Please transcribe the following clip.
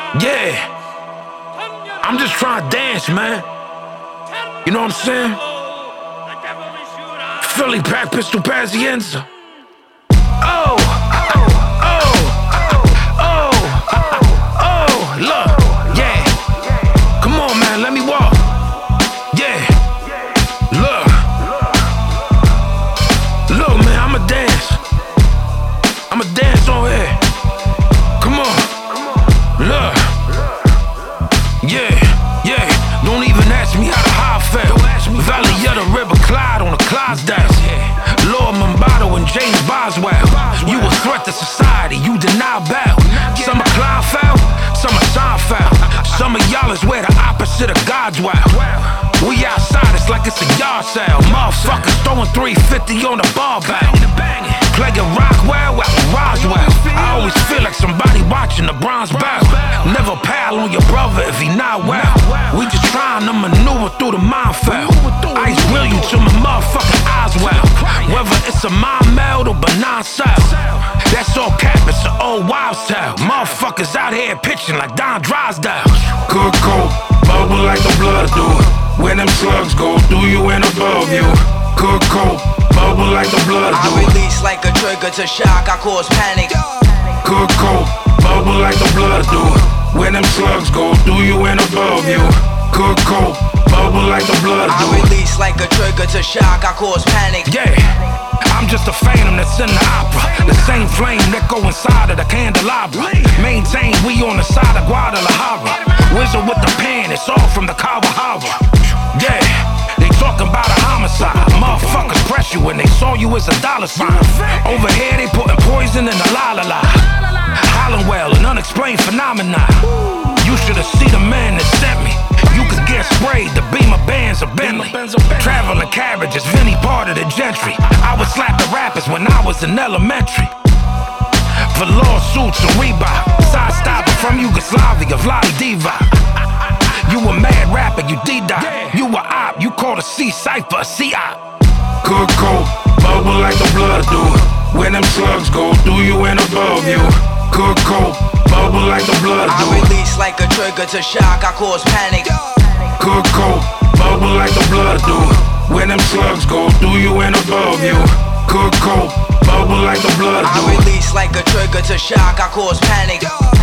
Yeah, I'm just trying to dance, man. You know what I'm saying? Philly pack pistol Pazienza. Oh, look, yeah. Come on, man, let me walk. Yeah, look, man, I'ma dance. I'ma dance on here. Come on, look. Yeah, don't even ask me how I felt. Valley of the River Clyde on the Clydesdale. Lord Mombato and James Boswell. You a threat to society, you deny bail. Some are Kleinfeld, some are Seinfeld. Some of y'all is where the opposite of God's well. We outside, it's like it's a yard sale. Motherfuckers throwing 350 on the barbell. Playing Rockwell out in Roswell. I always feel like somebody watching the Bronze Bell. Never pal on your brother if he not well. We just trying to maneuver through the minefield. Ice will you to my motherfucking eyes well. Whether it's a mind meld or benign cell, that's all cap, it's an old wives' tale. Motherfuckers out here pitching like Don Drysdale. Good coat, bubble like the blood do. When them slugs go through you and above you. Good coat, bubble like the blood do. I release like a trigger to shock, I cause panic. Good coat, bubble like the blood do. When them slugs go through you and above you. Good coat, bubble like the blood do. I release like a trigger to shock, I cause panic. Yeah, I'm just a phantom that's in the opera. The same flame that go inside of the candelabra. Maintain, we on the side of Guadalajara. Wizard with the pen, it's all from the Kawahara. Yeah, they talking about a homicide. Motherfuckers press you when they saw you as a dollar sign. Over here they putting poison in the la-la-la. Hollowell, an unexplained phenomenon. You should've seen the man that sent me. You could get sprayed, the Beamer Benz or Bentley. Traveling carriages, Vinny part of the gentry. I would slap the rappers when I was in elementary. For lawsuits and Reebok. Side stopper from Yugoslavia, Vladi Divac. You a mad rapper, you D-Dot. You a op, you call a C-Cypher a C-Op. Good coat, bubble like the blood do. When them slugs go through you and above you. Good coat, bubble like the blood do. I release like a trigger to shock, I cause panic. Good coat, bubble like the blood do. When them slugs go through you and above you. Good coat, bubble like the blood do. I release like a trigger to shock, I cause panic.